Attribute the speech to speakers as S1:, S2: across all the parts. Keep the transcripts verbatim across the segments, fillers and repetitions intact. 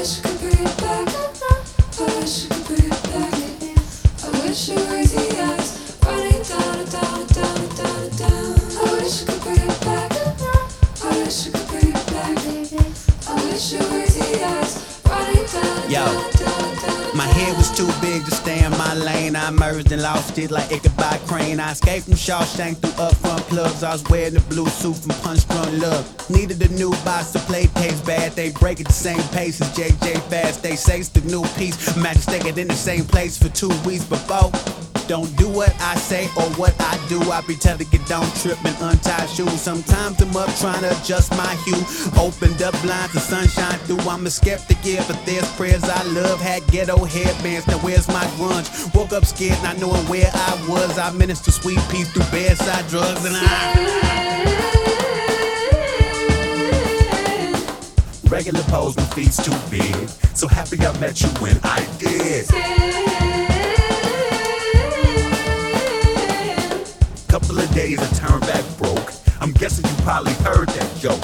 S1: Yo, my head was too big to stay in my lane. I merged and lost it like Ichabod Crane. I escaped from Shawshank through upfront plugs. I was wearing the blue suit from Punch Drunk Love. Needed a new box to play taste bad. They break at the same pace as J J Fast. They say it's the new piece. Imagine staying in the same place for two weeks before. Don't do what I say or what I do. I be telling you don't trip and untie shoes. Sometimes I'm up trying to adjust my hue. Opened up blinds, the sunshine through. I'm a skeptic, yeah, but there's prayers I love. Had ghetto headbands, now where's my grunge? Woke up scared, not knowing where I was. I minister sweet peace through bedside drugs and I regular pose, my feet's too big. So happy I met you when I did. Couple of days I turned back broke. I'm guessing you probably heard that joke.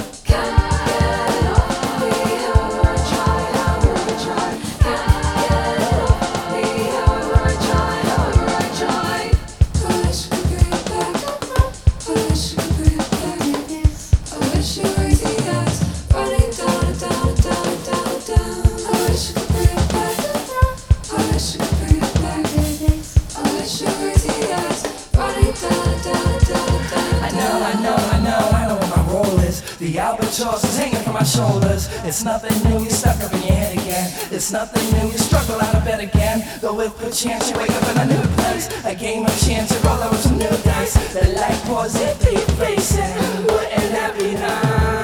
S2: The albatross is hanging from my shoulders. It's nothing new, you're stuck up in your head again. It's nothing new, you struggle out of bed again. Though with a chance, you wake up in a new place. A game of chance, you roll over some new dice. The light pours into your face and wouldn't that be nice?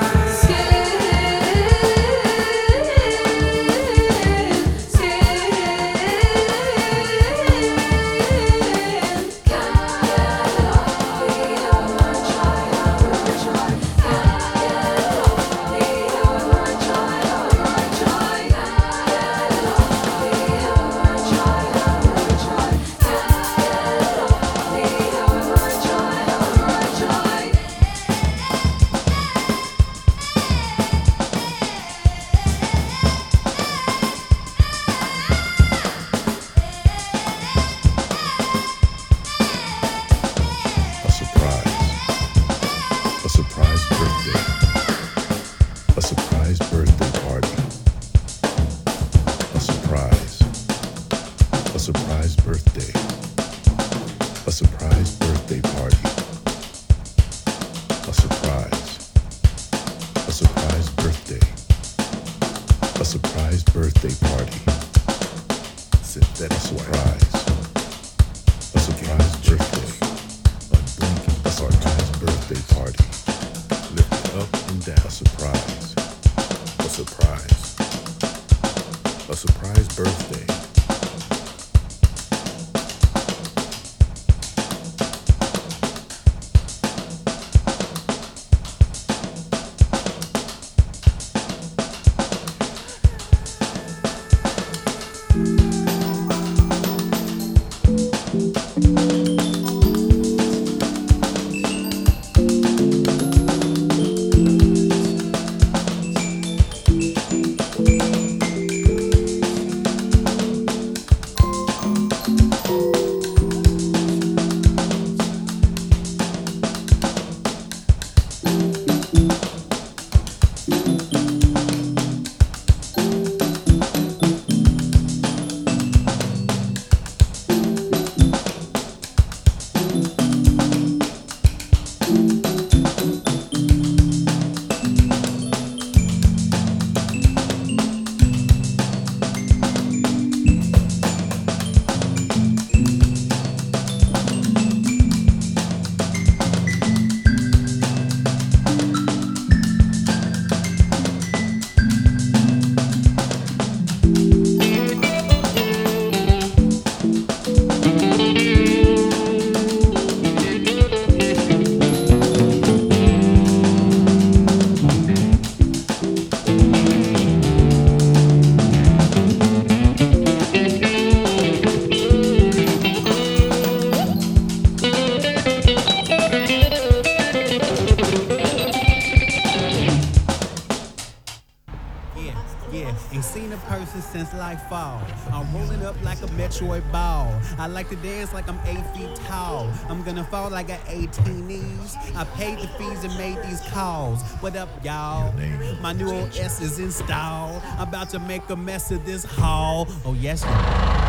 S1: Ain't seen a person since life fall. I'm rolling up like a Metroid ball. I like to dance like I'm eight feet tall. I'm gonna fall like I got eighteen knees. I paid the fees and made these calls. What up, y'all? My new O S is installed. I'm about to make a mess of this hall. Oh, yes, y'all.